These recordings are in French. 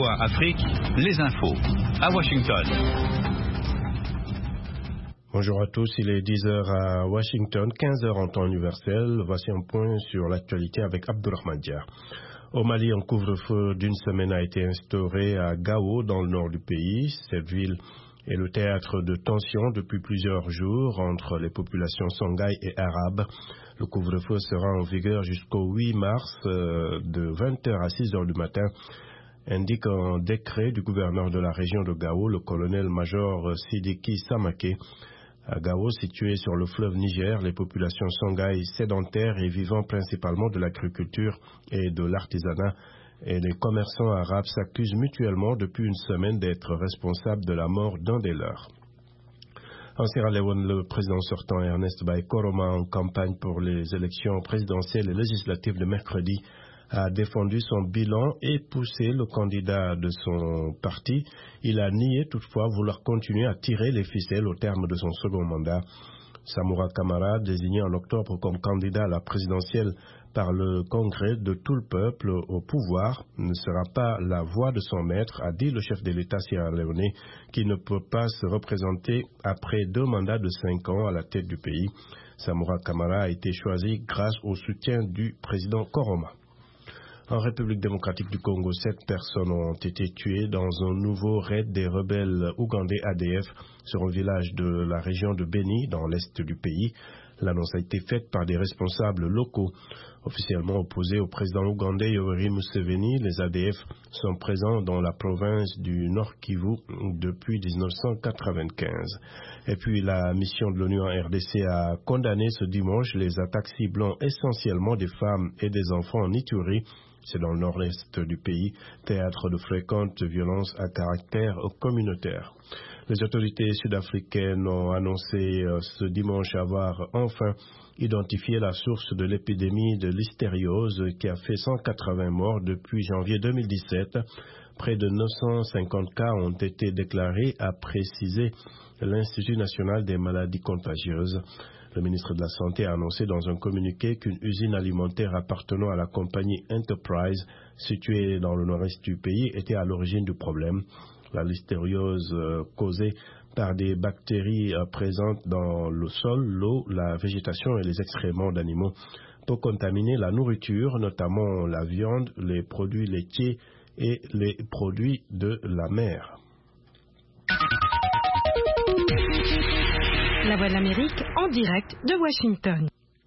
VOA Afrique, les infos. À Washington. Bonjour à tous, il est 10h à Washington, 15h en temps universel. Voici un point sur l'actualité avec Abdurrahman Dia. Au Mali, un couvre-feu d'une semaine a été instauré à Gao, dans le nord du pays. Cette ville est le théâtre de tensions depuis plusieurs jours entre les populations songhaï et arabes. Le couvre-feu sera en vigueur jusqu'au 8 mars de 20h à 6h du matin, indique un décret du gouverneur de la région de Gao, le colonel-major Sidiki Samake. À Gao, situé sur le fleuve Niger, les populations songhaï sédentaires et vivant principalement de l'agriculture et de l'artisanat et les commerçants arabes s'accusent mutuellement depuis une semaine d'être responsables de la mort d'un des leurs. En Sierra Leone, le président sortant Ernest Bai Koroma, en campagne pour les élections présidentielles et législatives de mercredi, a défendu son bilan et poussé le candidat de son parti. Il a nié toutefois vouloir continuer à tirer les ficelles au terme de son second mandat. Samoura Kamara, désigné en octobre comme candidat à la présidentielle par le Congrès de tout le peuple au pouvoir, ne sera pas la voix de son maître, a dit le chef de l'État sierra-léonais, qui ne peut pas se représenter après 2 mandats de 5 ans à la tête du pays. Samoura Kamara a été choisi grâce au soutien du président Koroma. En République démocratique du Congo, 7 personnes ont été tuées dans un nouveau raid des rebelles ougandais ADF sur un village de la région de Beni, dans l'est du pays. L'annonce a été faite par des responsables locaux. Officiellement opposés au président ougandais Yoweri Museveni, les ADF sont présents dans la province du Nord Kivu depuis 1995. Et puis la mission de l'ONU en RDC a condamné ce dimanche les attaques ciblant essentiellement des femmes et des enfants en Ituri. C'est dans le nord-est du pays, théâtre de fréquentes violences à caractère communautaire. Les autorités sud-africaines ont annoncé ce dimanche avoir enfin identifié la source de l'épidémie de l'hystériose qui a fait 180 morts depuis janvier 2017. Près de 950 cas ont été déclarés, a précisé l'Institut national des maladies contagieuses. Le ministre de la Santé a annoncé dans un communiqué qu'une usine alimentaire appartenant à la compagnie Enterprise, située dans le nord-est du pays, était à l'origine du problème. La listériose causée par des bactéries présentes dans le sol, l'eau, la végétation et les excréments d'animaux peut contaminer la nourriture, notamment la viande, les produits laitiers et les produits de la mer. La Voix de l'Amérique en direct de Washington.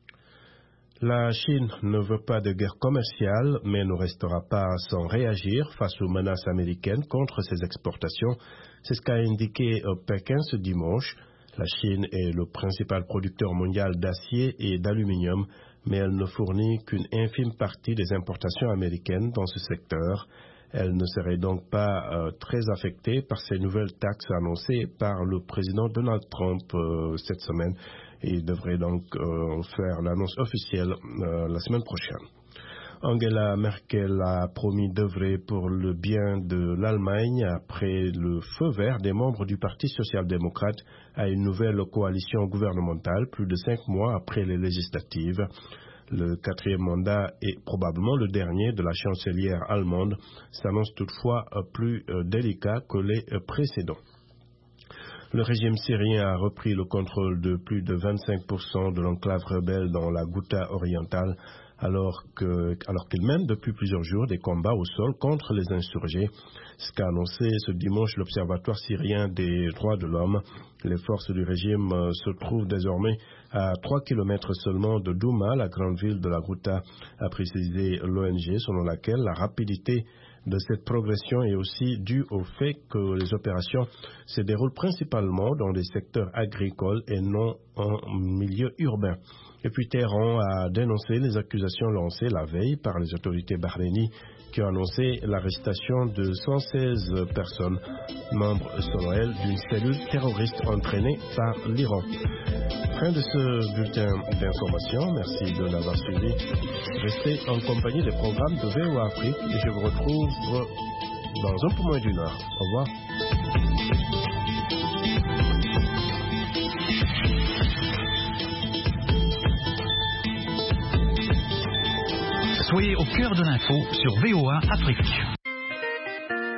La Chine ne veut pas de guerre commerciale, mais ne restera pas sans réagir face aux menaces américaines contre ses exportations. C'est ce qu'a indiqué Pékin ce dimanche. La Chine est le principal producteur mondial d'acier et d'aluminium, mais elle ne fournit qu'une infime partie des importations américaines dans ce secteur. Elle ne serait donc pas très affectée par ces nouvelles taxes annoncées par le président Donald Trump cette semaine. Il devrait donc faire l'annonce officielle la semaine prochaine. Angela Merkel a promis d'œuvrer pour le bien de l'Allemagne après le feu vert des membres du Parti social-démocrate à une nouvelle coalition gouvernementale, plus de 5 mois après les législatives. Le 4e mandat et probablement le dernier de la chancelière allemande s'annonce toutefois plus délicat que les précédents. Le régime syrien a repris le contrôle de plus de 25% de l'enclave rebelle dans la Ghouta orientale, alors qu'il mène depuis plusieurs jours des combats au sol contre les insurgés. Ce qu'a annoncé ce dimanche l'Observatoire syrien des droits de l'homme. Les forces du régime se trouvent désormais à 3 km seulement de Douma, la grande ville de la Ghouta, a précisé l'ONG, selon laquelle la rapidité de cette progression est aussi due au fait que les opérations se déroulent principalement dans des secteurs agricoles et non en milieu urbain. Et puis Téhéran a dénoncé les accusations lancées la veille par les autorités bahreïnies qui ont annoncé l'arrestation de 116 personnes, membres selon elles d'une cellule terroriste entraînée par l'Iran. Fin de ce bulletin d'information. Merci de l'avoir suivi. Restez en compagnie des programmes de VOA Afrique et je vous retrouve dans un peu moins d'1 heure. Au revoir. Soyez au cœur de l'info sur VOA Afrique.